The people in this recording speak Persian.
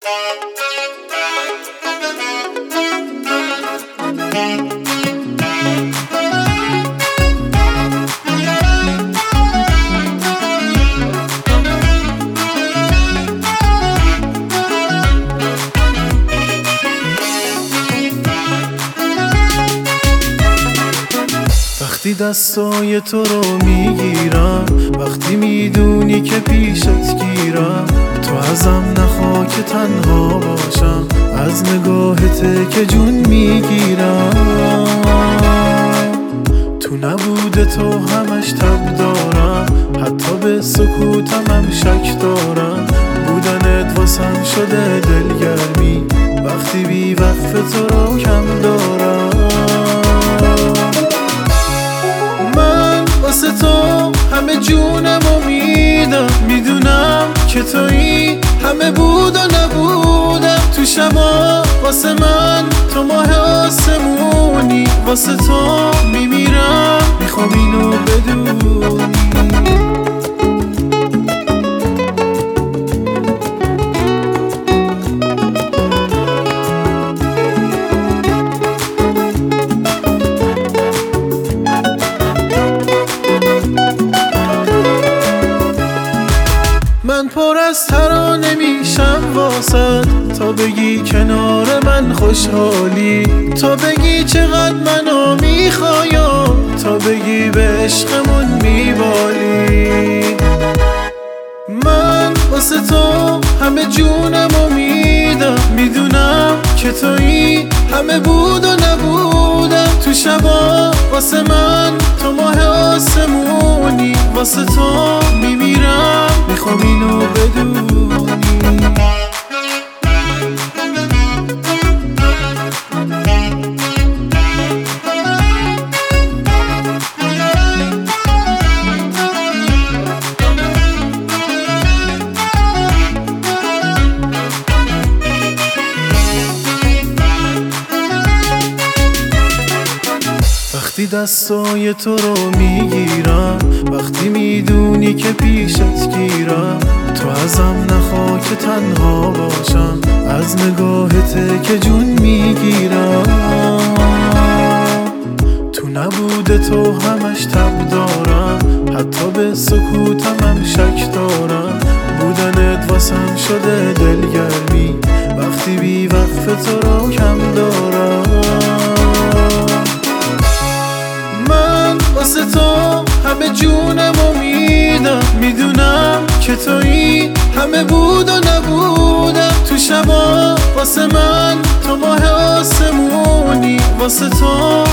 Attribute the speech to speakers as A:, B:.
A: وقتی دستای تو رو میگیرم، وقتی میدونی که پیشت گیرم، تو ازم نخوا که تنها باشم، از نگاهته که جون میگیرم. تو نبوده تو همش تب دارم، حتی به سکوتم هم شک دارم. بودنت واسم شده دلگرمی، وقتی بی وقف تو رو کم دارم. واسه تو همه جونمو میدم، میدونم که تویی همه بود و نبودم. تو شبا واسه من تو ماه آسمونی، واسه تو میمیرم، میخوام اینو بدونی. من پر از ترانه میشم واسد، تا بگی کنار من خوشحالی، تا بگی چقدر منو میخوایم، تا بگی به عشقمون میبالی. من واسه تو همه جونمو میدم، میدونم که تویی همه بود و نبودم. تو شبا واسه من تو ماه آسمونی، واسه تو میمیرم، میخوام اینو بدونی. وقتی دستای تو رو میگیرم، وقتی میدونی که پیشت گیرم، تو ازم نخوا که تنها باشم، از نگاهته که جون میگیرم. تو نبوده تو همش تب دارم، حتی به سکوتم هم شک دارم. بودنت واسم شده دلگرمی، وقتی بی وقف تو رو کم دارم. واسه تو همه جونمو میدم، میدونم که تویی همه بود و نبودم. تو شبا واسه من تو ماه آسمونی، واسه تو